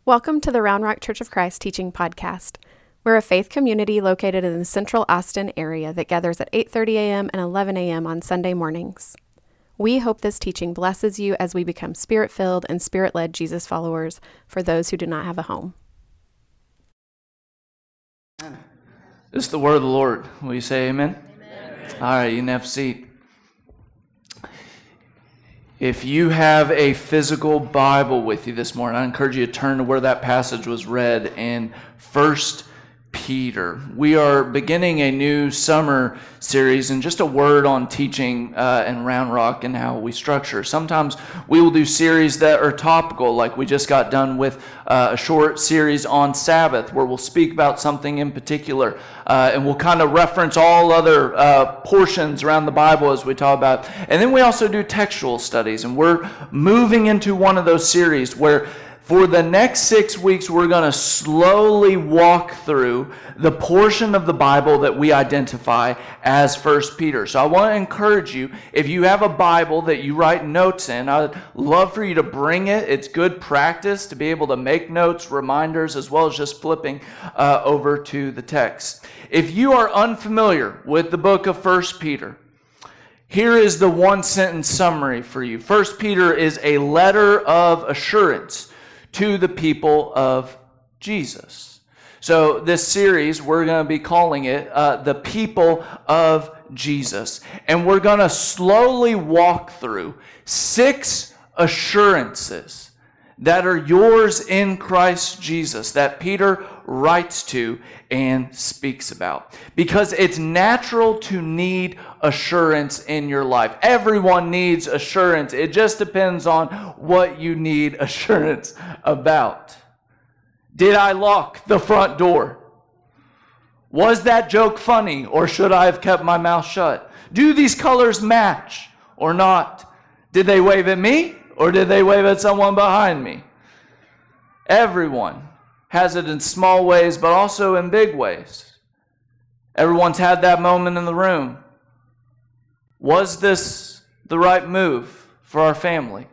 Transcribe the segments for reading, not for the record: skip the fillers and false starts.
Welcome to the Round Rock Church of Christ Teaching Podcast. We're a faith community located in the central Austin area that gathers at 8:30 a.m. and 11 a.m. on Sunday mornings. We hope this teaching blesses you as we become Spirit-filled and Spirit-led Jesus followers for those who do not have a home. This is the word of the Lord. Will you say amen? Amen. All right, you can have a seat. If you have a physical Bible with you this morning, I encourage you to turn to where that passage was read in 1 Peter. We are beginning a new summer series, and just a word on teaching in Round Rock and how we structure. Sometimes we will do series that are topical, like we just got done with a short series on Sabbath, where we'll speak about something in particular, and we'll kind of reference all other portions around the Bible as we talk about. And then we also do textual studies, and we're moving into one of those series where for the next 6 weeks, we're going to slowly walk through the portion of the Bible that we identify as 1 Peter. So I want to encourage you, if you have a Bible that you write notes in, I'd love for you to bring it. It's good practice to be able to make notes, reminders, as well as just flipping over to the text. If you are unfamiliar with the book of 1 Peter, here is the one-sentence summary for you. 1 Peter is a letter of assurance to the people of Jesus. So this series, we're going to be calling it The People of Jesus. And we're going to slowly walk through 6 assurances that are yours in Christ Jesus that Peter writes to and speaks about. Because it's natural to need assurance in your life. Everyone needs assurance. It just depends on what you need assurance about. Did I lock the front door? Was that joke funny, or should I have kept my mouth shut? Do these colors match or not? Did they wave at me, or did they wave at someone behind me? Everyone has it in small ways, but also in big ways. Everyone's had that moment in the room. Was this the right move for our family?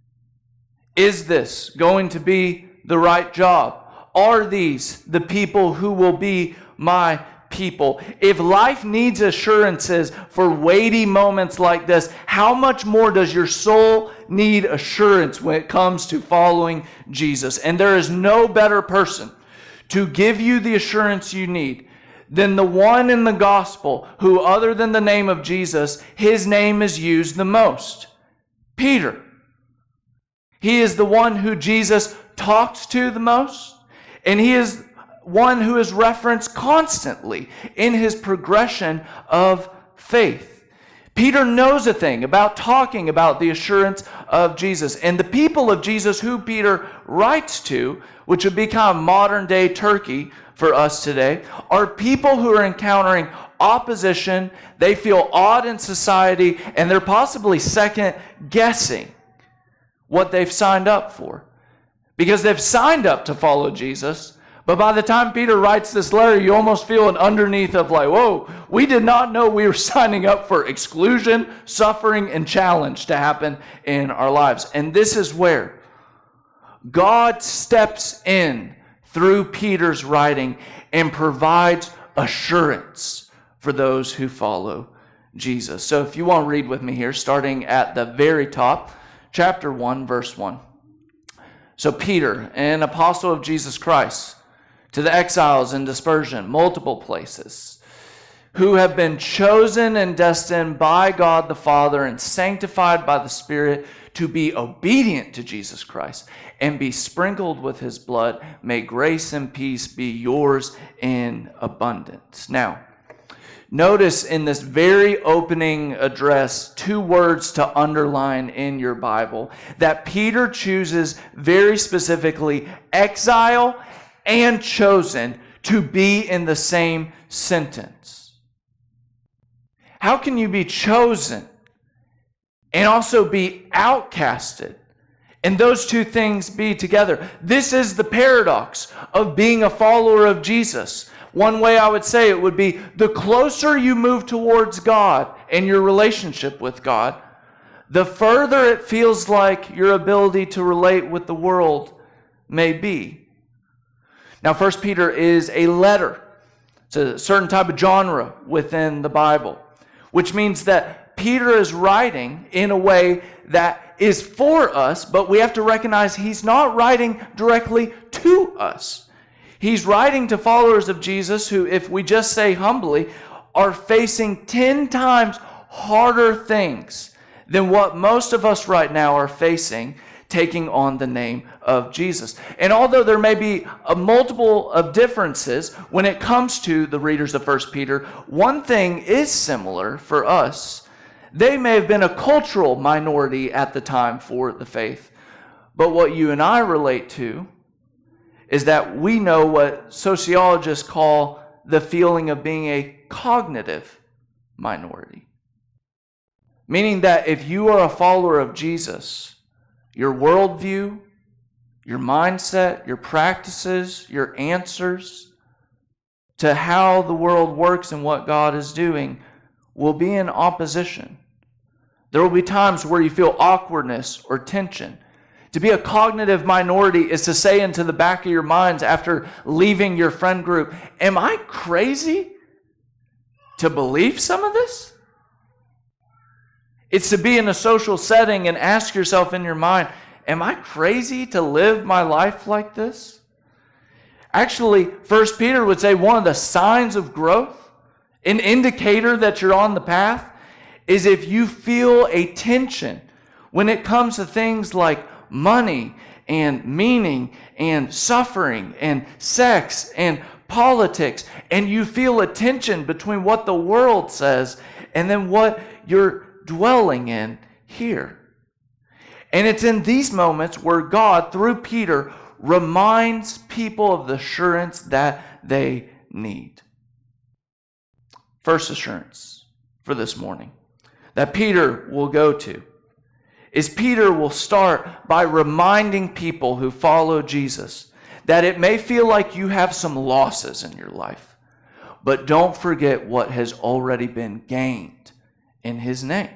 Is this going to be the right job? Are these the people who will be my people? If life needs assurances for weighty moments like this, how much more does your soul need assurance when it comes to following Jesus? And there is no better person to give you the assurance you need than the one in the gospel who, other than the name of Jesus, his name is used the most. Peter. He is the one who Jesus talks to the most, and he is one who is referenced constantly in his progression of faith. Peter knows a thing about talking about the assurance of Jesus. And the people of Jesus who Peter writes to, which would be kind of modern day Turkey for us today, are people who are encountering opposition. They feel odd in society, and they're possibly second guessing what they've signed up for. Because they've signed up to follow Jesus, but by the time Peter writes this letter, you almost feel an underneath of like, whoa, we did not know we were signing up for exclusion, suffering, and challenge to happen in our lives. And this is where God steps in through Peter's writing and provides assurance for those who follow Jesus. So if you want to read with me here, starting at the very top, chapter 1, verse 1. So Peter, an apostle of Jesus Christ, to the exiles in dispersion, multiple places, who have been chosen and destined by God the Father and sanctified by the Spirit to be obedient to Jesus Christ and be sprinkled with his blood, may grace and peace be yours in abundance. Now, notice in this very opening address 2 words to underline in your Bible that Peter chooses very specifically exile and chosen to be in the same sentence. How can you be chosen and also be outcasted and those 2 things be together? This is the paradox of being a follower of Jesus. One way I would say it would be the closer you move towards God and your relationship with God, the further it feels like your ability to relate with the world may be. Now, 1 Peter is a letter. It's a certain type of genre within the Bible, which means that Peter is writing in a way that is for us, but we have to recognize he's not writing directly to us. He's writing to followers of Jesus who, if we just say humbly, are facing 10 times harder things than what most of us right now are facing, taking on the name of Jesus. And although there may be a multiple of differences when it comes to the readers of 1 Peter, one thing is similar for us. They may have been a cultural minority at the time for the faith, but what you and I relate to is that we know what sociologists call the feeling of being a cognitive minority. Meaning that if you are a follower of Jesus, your worldview, your mindset, your practices, your answers to how the world works and what God is doing will be in opposition. There will be times where you feel awkwardness or tension. To be a cognitive minority is to say into the back of your minds after leaving your friend group, am I crazy to believe some of this? It's to be in a social setting and ask yourself in your mind, am I crazy to live my life like this? Actually, 1 Peter would say one of the signs of growth, an indicator that you're on the path, is if you feel a tension when it comes to things like money and meaning and suffering and sex and politics, and you feel a tension between what the world says and then what you're dwelling in here. And it's in these moments where God, through Peter, reminds people of the assurance that they need. First assurance for this morning that Peter will go to is Peter will start by reminding people who follow Jesus that it may feel like you have some losses in your life, but don't forget what has already been gained in his name.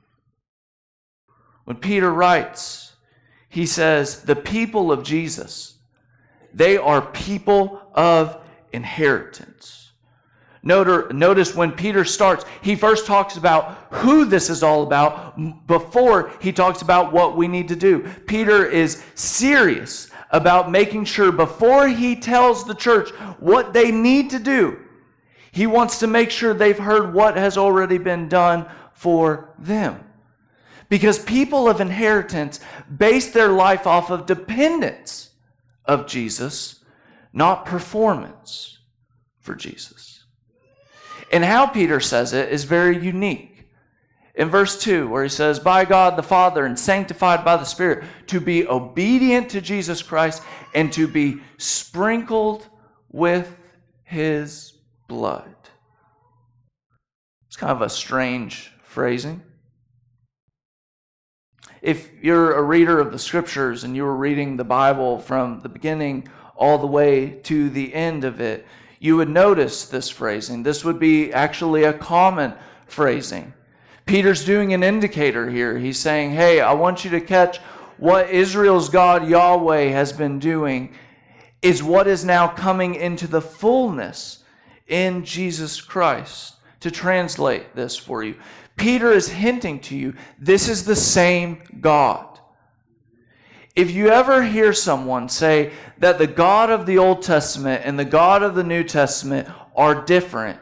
When Peter writes, he says, the people of Jesus, they are people of inheritance. Notice when Peter starts, he first talks about who this is all about before he talks about what we need to do. Peter is serious about making sure before he tells the church what they need to do, he wants to make sure they've heard what has already been done for them. Because people of inheritance base their life off of dependence of Jesus, not performance for Jesus. And how Peter says it is very unique. In verse 2, where he says, by God the Father and sanctified by the Spirit, to be obedient to Jesus Christ and to be sprinkled with his blood. It's kind of a strange phrasing. If you're a reader of the Scriptures and you were reading the Bible from the beginning all the way to the end of it, you would notice this phrasing. This would be actually a common phrasing. Peter's doing an indicator here. He's saying, hey, I want you to catch what Israel's God Yahweh has been doing is what is now coming into the fullness in Jesus Christ. To translate this for you, Peter is hinting to you, this is the same God. If you ever hear someone say that the God of the Old Testament and the God of the New Testament are different,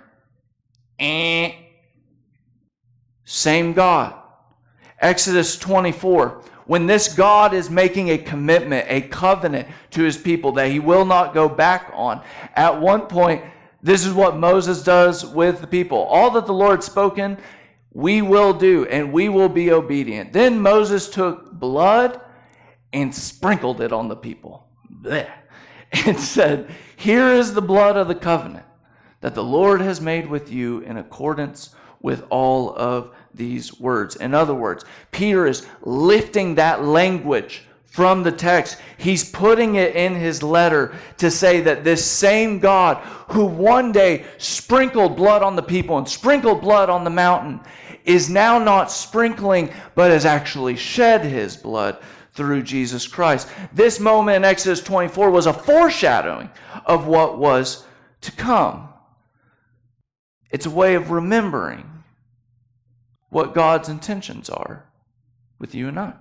same God. Exodus 24, when this God is making a commitment, a covenant to his people that he will not go back on, at one point, this is what Moses does with the people. All that the Lord spoken, we will do, and we will be obedient. Then Moses took blood and sprinkled it on the people. Blech. And said, here is the blood of the covenant that the Lord has made with you in accordance with all of these words. In other words, Peter is lifting that language from the text. He's putting it in his letter to say that this same God who one day sprinkled blood on the people and sprinkled blood on the mountain is now not sprinkling, but has actually shed his blood through Jesus Christ. This moment in Exodus 24 was a foreshadowing of what was to come. It's a way of remembering what God's intentions are with you and I.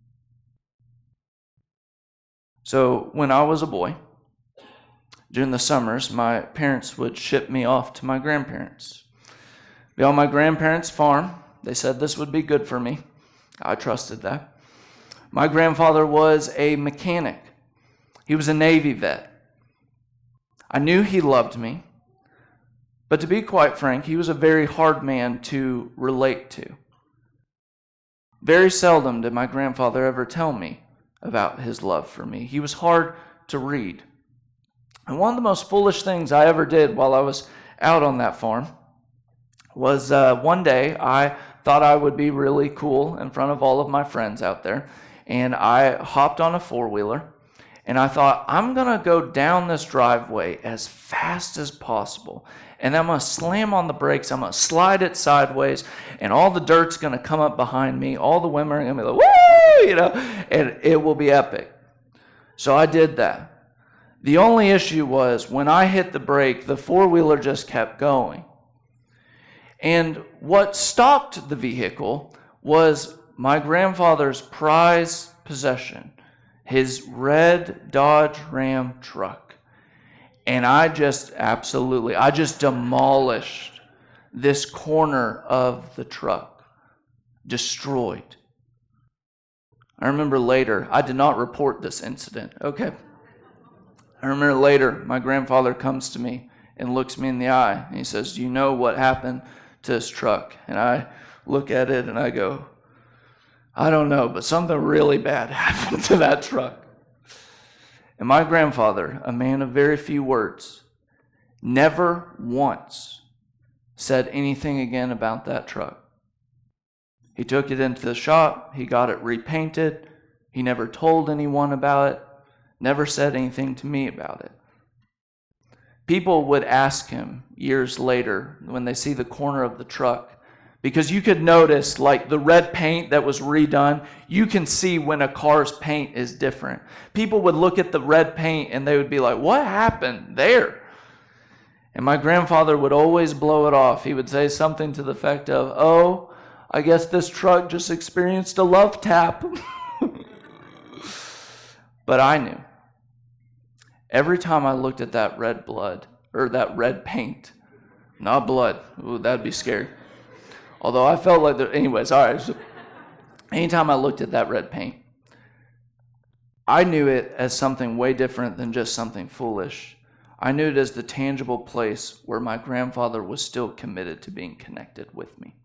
So when I was a boy, during the summers, my parents would ship me off to my grandparents. Be on my grandparents' farm. They said this would be good for me. I trusted that. My grandfather was a mechanic. He was a Navy vet. I knew he loved me, but to be quite frank, he was a very hard man to relate to. Very seldom did my grandfather ever tell me about his love for me. He was hard to read. And one of the most foolish things I ever did while I was out on that farm was one day I thought I would be really cool in front of all of my friends out there. And I hopped on a four-wheeler, and I thought, I'm going to go down this driveway as fast as possible. And I'm going to slam on the brakes. I'm going to slide it sideways, and all the dirt's going to come up behind me. All the women are going to be like, woo, and it will be epic. So I did that. The only issue was when I hit the brake, the four-wheeler just kept going. And what stopped the vehicle was my grandfather's prized possession, his red Dodge Ram truck. And I just demolished this corner of the truck, destroyed. I remember later, I did not report this incident, okay? I remember later, my grandfather comes to me and looks me in the eye, and he says, do you know what happened to this truck? And I look at it and I go, I don't know, but something really bad happened to that truck. And my grandfather, a man of very few words, never once said anything again about that truck. He took it into the shop, he got it repainted, he never told anyone about it, never said anything to me about it. People would ask him years later when they see the corner of the truck, because you could notice, like the red paint that was redone, you can see when a car's paint is different. People would look at the red paint and they would be like, what happened there? And my grandfather would always blow it off. He would say something to the effect of, oh, I guess this truck just experienced a love tap. But I knew. Every time I looked at that red paint, not blood, ooh, that'd be scary. Although I felt like anyways, all right. So anytime I looked at that red paint, I knew it as something way different than just something foolish. I knew it as the tangible place where my grandfather was still committed to being connected with me.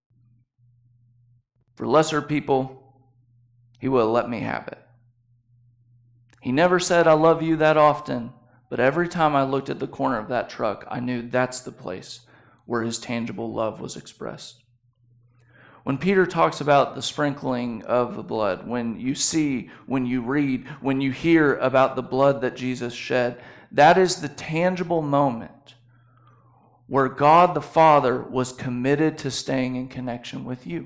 For lesser people, he would have let me have it. He never said, I love you that often, but every time I looked at the corner of that truck, I knew that's the place where his tangible love was expressed. When Peter talks about the sprinkling of the blood, when you see, when you read, when you hear about the blood that Jesus shed, that is the tangible moment where God the Father was committed to staying in connection with you.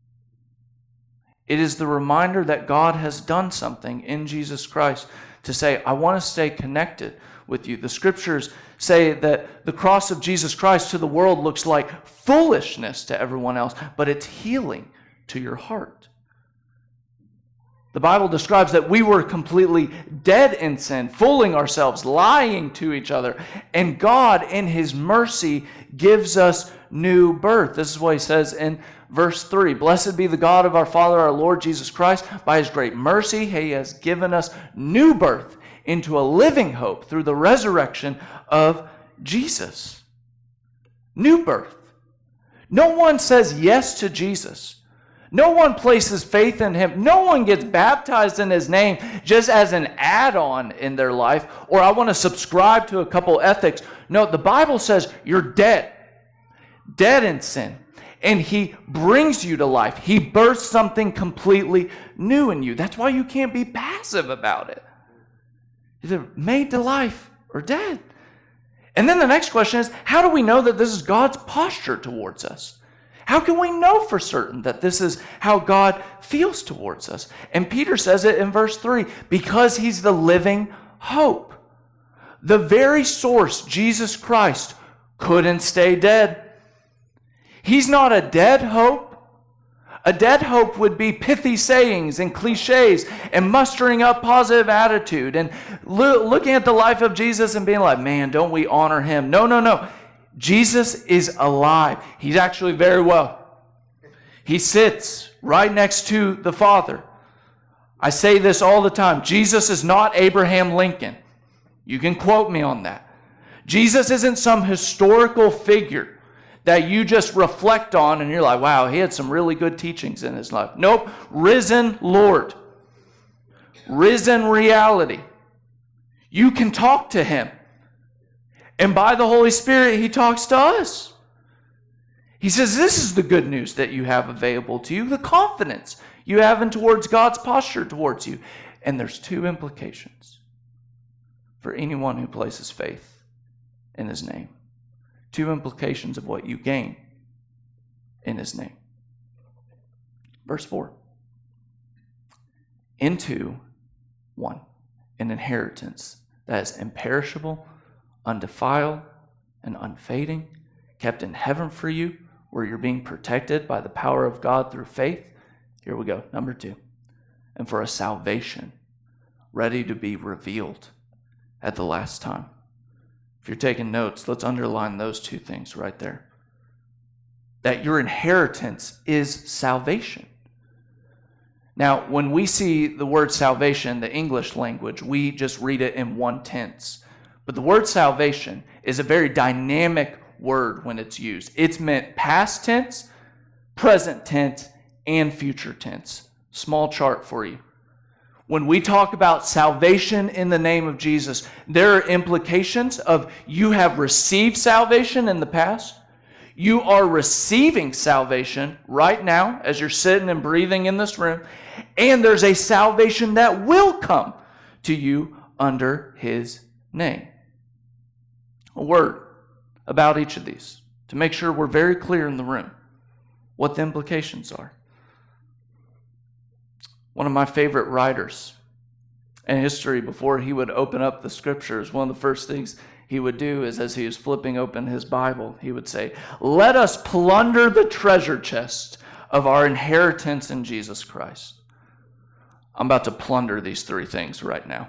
It is the reminder that God has done something in Jesus Christ to say, I want to stay connected with you. The scriptures say that the cross of Jesus Christ to the world looks like foolishness to everyone else, but it's healing to your heart. The Bible describes that we were completely dead in sin, fooling ourselves, lying to each other, and God, in His mercy, gives us new birth. This is what He says in verse 3. Blessed be the God of our Father, our Lord Jesus Christ. By His great mercy, He has given us new birth into a living hope through the resurrection of Jesus. New birth. No one says yes to Jesus. No one places faith in Him. No one gets baptized in His name just as an add-on in their life, or I want to subscribe to a couple ethics. No, the Bible says you're dead. Dead in sin. And He brings you to life. He births something completely new in you. That's why you can't be passive about it. Either made to life or dead. And then the next question is, how do we know that this is God's posture towards us? How can we know for certain that this is how God feels towards us? And Peter says it in verse 3, because he's the living hope. The very source, Jesus Christ, couldn't stay dead. He's not a dead hope. A dead hope would be pithy sayings and cliches and mustering up positive attitude and looking at the life of Jesus and being like, man, don't we honor him? No. Jesus is alive. He's actually very well. He sits right next to the Father. I say this all the time. Jesus is not Abraham Lincoln. You can quote me on that. Jesus isn't some historical figure that you just reflect on and you're like, wow, he had some really good teachings in his life. Nope. Risen Lord. Risen reality. You can talk to him. And by the Holy Spirit, he talks to us. He says, this is the good news that you have available to you, the confidence you have in towards God's posture towards you. And there's two implications for anyone who places faith in his name. Two implications of what you gain in his name. Verse 4. Into one, an inheritance that is imperishable, undefiled, and unfading, kept in heaven for you, where you're being protected by the power of God through faith. Here we go, number 2. And for a salvation ready to be revealed at the last time. If you're taking notes, let's underline those two things right there. That your inheritance is salvation. Now, when we see the word salvation, the English language, we just read it in one tense. But the word salvation is a very dynamic word when it's used. It's meant past tense, present tense, and future tense. Small chart for you. When we talk about salvation in the name of Jesus, there are implications of you have received salvation in the past. You are receiving salvation right now as you're sitting and breathing in this room. And there's a salvation that will come to you under his name. A word about each of these to make sure we're very clear in the room what the implications are. One of my favorite writers in history, before he would open up the scriptures, one of the first things he would do is, as he was flipping open his Bible, he would say, "Let us plunder the treasure chest of our inheritance in Jesus Christ." I'm about to plunder these 3 things right now.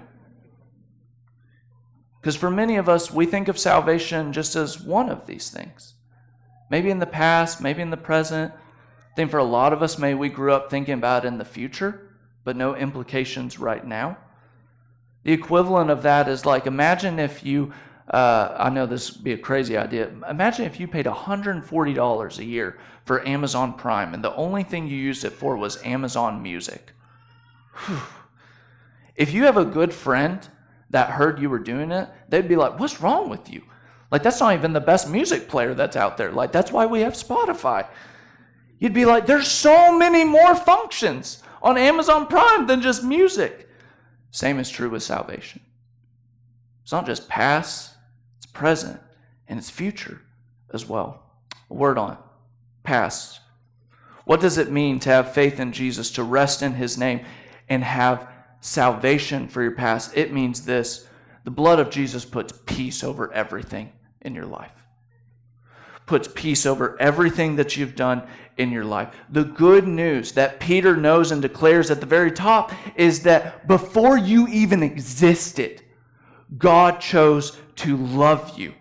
Because for many of us, we think of salvation just as one of these things. Maybe in the past, maybe in the present. I think for a lot of us, maybe we grew up thinking about it in the future, but no implications right now. The equivalent of that is like, imagine if you, I know this would be a crazy idea, imagine if you paid $140 a year for Amazon Prime, and the only thing you used it for was Amazon Music. Whew. If you have a good friend that heard you were doing it, they'd be like, what's wrong with you? Like, that's not even the best music player that's out there. Like, that's why we have Spotify. You'd be like, there's so many more functions on Amazon Prime than just music. Same is true with salvation. It's not just past, it's present, and it's future as well. A word on it. Past. What does it mean to have faith in Jesus, to rest in his name, and have salvation for your past? It means this: the blood of Jesus puts peace over everything in your life. Puts peace over everything that you've done in your life. The good news that Peter knows and declares at the very top is that before you even existed, God chose to love you.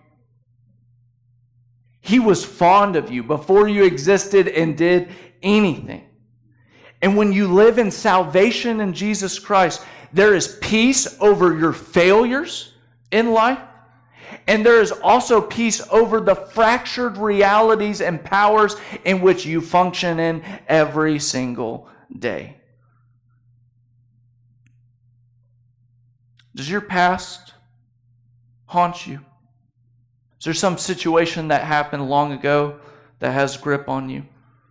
He was fond of you before you existed and did anything. And when you live in salvation in Jesus Christ, there is peace over your failures in life. And there is also peace over the fractured realities and powers in which you function in every single day. Does your past haunt you? Is there some situation that happened long ago that has grip on you?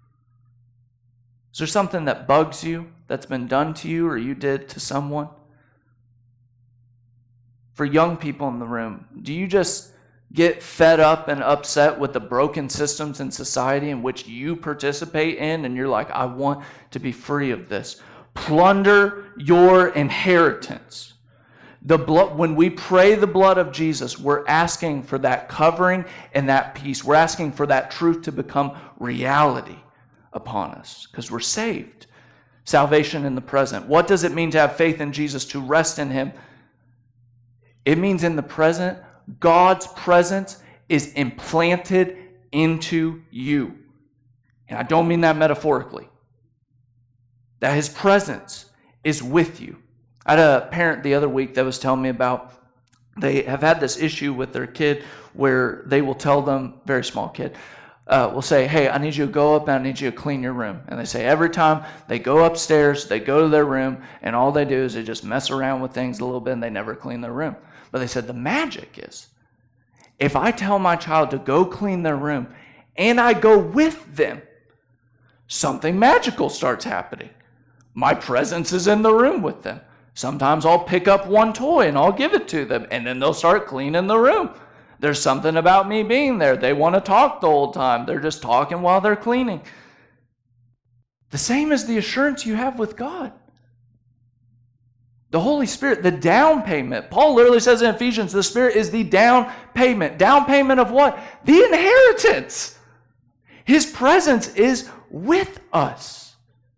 Is there something that bugs you that's been done to you or you did to someone? For young people in the room, do you just get fed up and upset with the broken systems in society in which you participate in, and you're like, I want to be free of this. Plunder your inheritance. The blood, when we pray the blood of Jesus, we're asking for that covering and that peace. We're asking for that truth to become reality upon us because we're saved. Salvation in the present. What does it mean to have faith in Jesus, to rest in Him? It means in the present, God's presence is implanted into you. And I don't mean that metaphorically. That His presence is with you. I had a parent the other week that was telling me about, they have had this issue with their kid where they will tell them, very small kid, will say, hey, I need you to go up and I need you to clean your room. And they say every time they go upstairs, they go to their room, and all they do is they just mess around with things a little bit and they never clean their room. But they said the magic is, if I tell my child to go clean their room and I go with them, something magical starts happening. My presence is in the room with them. Sometimes I'll pick up one toy and I'll give it to them, and then they'll start cleaning the room. There's something about me being there. They want to talk the whole time. They're just talking while they're cleaning. The same as the assurance you have with God. The Holy Spirit, the down payment. Paul literally says in Ephesians, the Spirit is the down payment. Down payment of what? The inheritance. His presence is with us.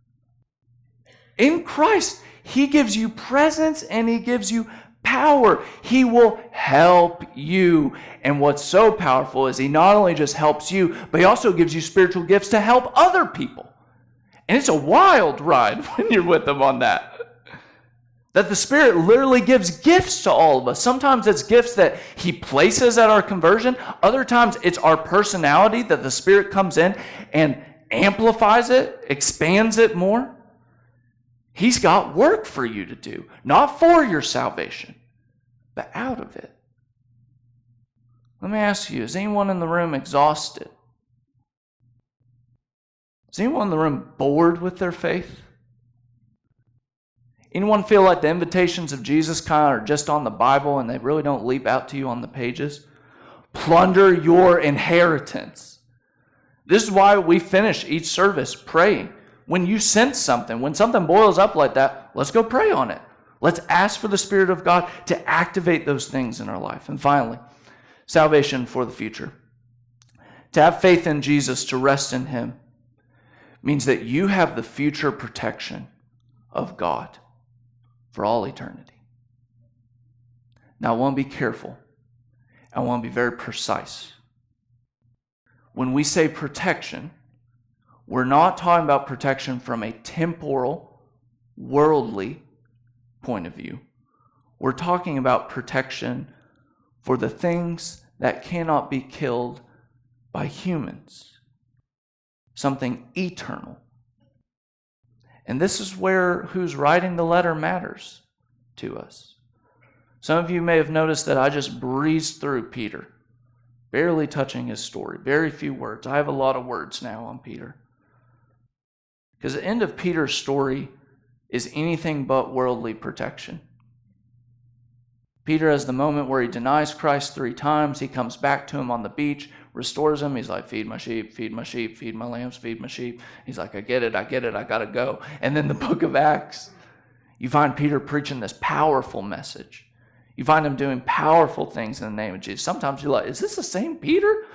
In Christ, He gives you presence and He gives you power. He will help you. And what's so powerful is He not only just helps you, but He also gives you spiritual gifts to help other people. And it's a wild ride when you're with Him on that. That the Spirit literally gives gifts to all of us. Sometimes it's gifts that He places at our conversion. Other times it's our personality that the Spirit comes in and amplifies it, expands it more. He's got work for you to do, not for your salvation, but out of it. Let me ask you, is anyone in the room exhausted? Is anyone in the room bored with their faith? Anyone feel like the invitations of Jesus kind of are just on the Bible and they really don't leap out to you on the pages? Plunder your inheritance. This is why we finish each service praying. When you sense something, when something boils up like that, let's go pray on it. Let's ask for the Spirit of God to activate those things in our life. And finally, salvation for the future. To have faith in Jesus, to rest in Him, means that you have the future protection of God for all eternity. Now, I want to be careful. I want to be very precise. When we say protection, we're not talking about protection from a temporal, worldly point of view. We're talking about protection for the things that cannot be killed by humans. Something eternal. And this is where who's writing the letter matters to us. Some of you may have noticed that I just breezed through Peter, barely touching his story, very few words. I have a lot of words now on Peter. Because the end of Peter's story is anything but worldly protection. Peter has the moment where he denies Christ 3 times. He comes back to him on the beach, restores him. He's like, feed my sheep, feed my sheep, feed my lambs, feed my sheep. He's like, I get it, I got to go. And then the book of Acts, you find Peter preaching this powerful message. You find him doing powerful things in the name of Jesus. Sometimes you're like, is this the same Peter?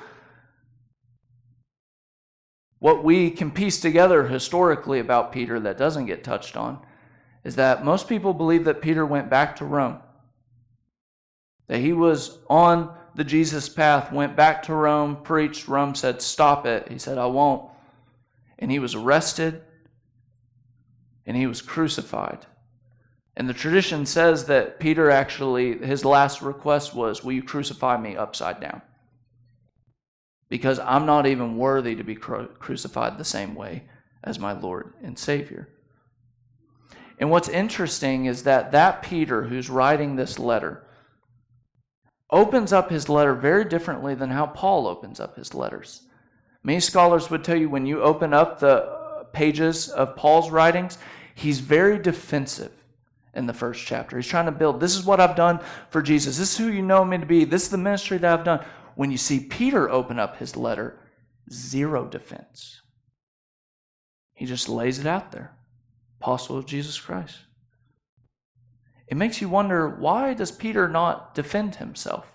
What we can piece together historically about Peter that doesn't get touched on is that most people believe that Peter went back to Rome. That he was on the Jesus path, went back to Rome, preached. Rome said, stop it. He said, I won't. And he was arrested and he was crucified. And the tradition says that Peter actually, his last request was, will you crucify me upside down? Because I'm not even worthy to be crucified the same way as my Lord and Savior. And what's interesting is that Peter who's writing this letter opens up his letter very differently than how Paul opens up his letters. Many scholars would tell you when you open up the pages of Paul's writings, he's very defensive in the first chapter. He's trying to build, this is what I've done for Jesus. This is who you know me to be. This is the ministry that I've done. when you see Peter open up his letter, zero defense. He just lays it out there. Apostle of Jesus Christ. It makes you wonder, why does Peter not defend himself?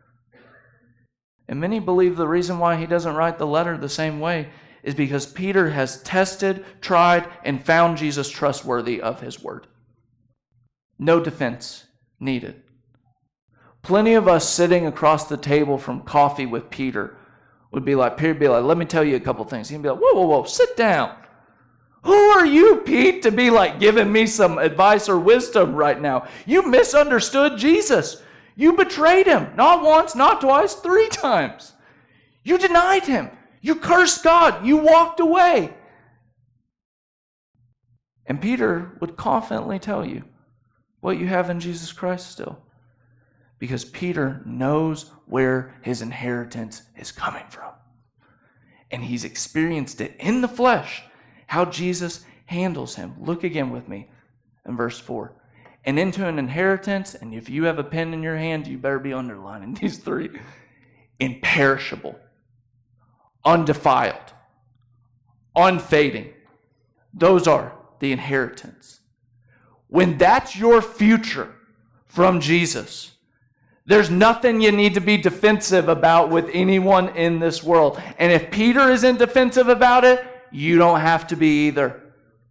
And many believe the reason why he doesn't write the letter the same way is because Peter has tested, tried, and found Jesus trustworthy of his word. No defense needed. Plenty of us sitting across the table from coffee with Peter would be like, let me tell you a couple things. He'd be like, whoa, sit down. Who are you, Pete, to be like giving me some advice or wisdom right now? You misunderstood Jesus. You betrayed him, not once, not twice, 3 times. You denied him. You cursed God. You walked away. And Peter would confidently tell you what you have in Jesus Christ still. Because Peter knows where his inheritance is coming from. And he's experienced it in the flesh, how Jesus handles him. Look again with me in verse 4. And into an inheritance, and if you have a pen in your hand, you better be underlining these 3. Imperishable, undefiled, unfading. Those are the inheritance. When that's your future from Jesus, there's nothing you need to be defensive about with anyone in this world. And if Peter isn't defensive about it, you don't have to be either.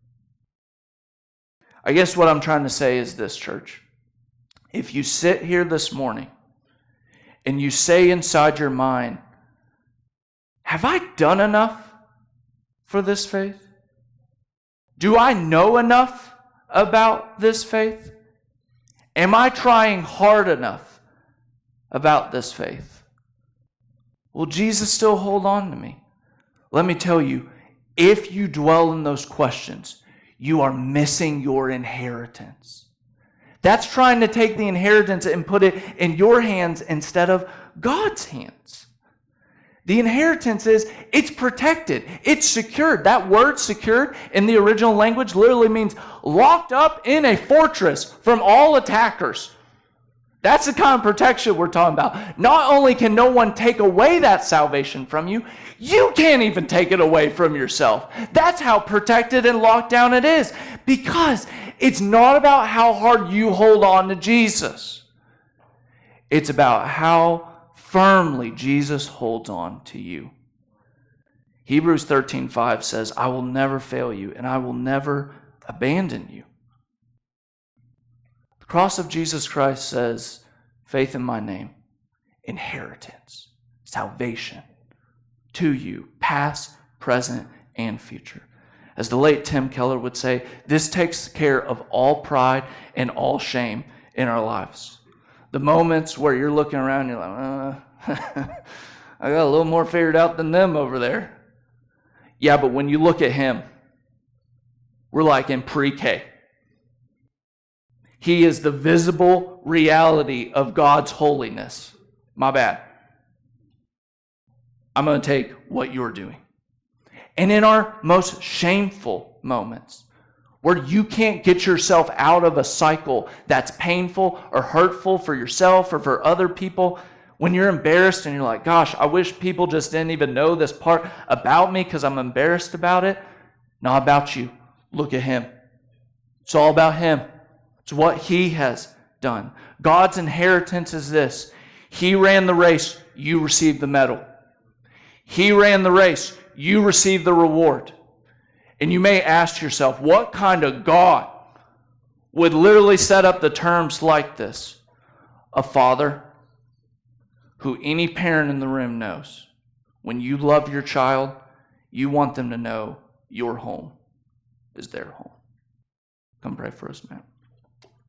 I guess what I'm trying to say is this, church. If you sit here this morning and you say inside your mind, have I done enough for this faith? Do I know enough about this faith? Am I trying hard enough about this faith? Will Jesus still hold on to me? Let me tell you, if you dwell in those questions, you are missing your inheritance. That's trying to take the inheritance and put it in your hands instead of God's hands. The inheritance it's protected. It's secured. That word secured in the original language literally means locked up in a fortress from all attackers. That's the kind of protection we're talking about. Not only can no one take away that salvation from you, you can't even take it away from yourself. That's how protected and locked down it is. Because it's not about how hard you hold on to Jesus. It's about how firmly Jesus holds on to you. Hebrews 13:5 says, I will never fail you and I will never abandon you. The cross of Jesus Christ says, faith in my name, inheritance, salvation to you, past, present, and future. As the late Tim Keller would say, this takes care of all pride and all shame in our lives. The moments where you're looking around, you're like, I got a little more figured out than them over there. Yeah, but when you look at him, we're like in pre-K. He is the visible reality of God's holiness. My bad. I'm going to take what you're doing. And in our most shameful moments, where you can't get yourself out of a cycle that's painful or hurtful for yourself or for other people, when you're embarrassed and you're like, gosh, I wish people just didn't even know this part about me because I'm embarrassed about it. Not about you. Look at him. It's all about him. It's what he has done. God's inheritance is this. He ran the race, you received the medal. He ran the race, you received the reward. And you may ask yourself, what kind of God would literally set up the terms like this? A father who any parent in the room knows. When you love your child, you want them to know your home is their home. Come pray for us, man.